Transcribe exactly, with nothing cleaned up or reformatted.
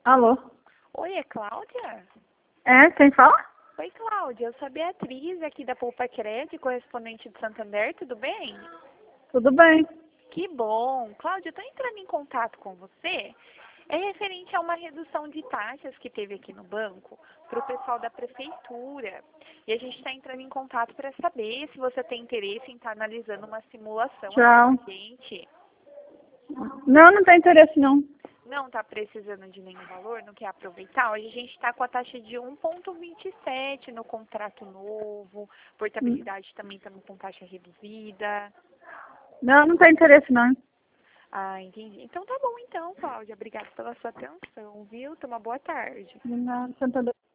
Alô? Oi, é Cláudia? É, quem fala? Oi, Cláudia. Eu sou a Beatriz, aqui da Poupa Cred, correspondente de Santander. Tudo bem? Tudo bem. Que bom. Cláudia, eu estou entrando em contato com você. É referente a uma redução de taxas que teve aqui no banco para o pessoal da prefeitura. E a gente está entrando em contato para saber se você tem interesse em estar analisando uma simulação Tchau. aqui com a gente. Não, não tem interesse não. Não está precisando de nenhum valor, não quer aproveitar? Hoje a gente está com a taxa de um vírgula vinte e sete no contrato novo, portabilidade também estamos com taxa reduzida. Não, não tem interesse não. Ah, entendi. Então tá bom então, Cláudia. Obrigada pela sua atenção, viu? Tenha uma boa tarde. Não, Santander.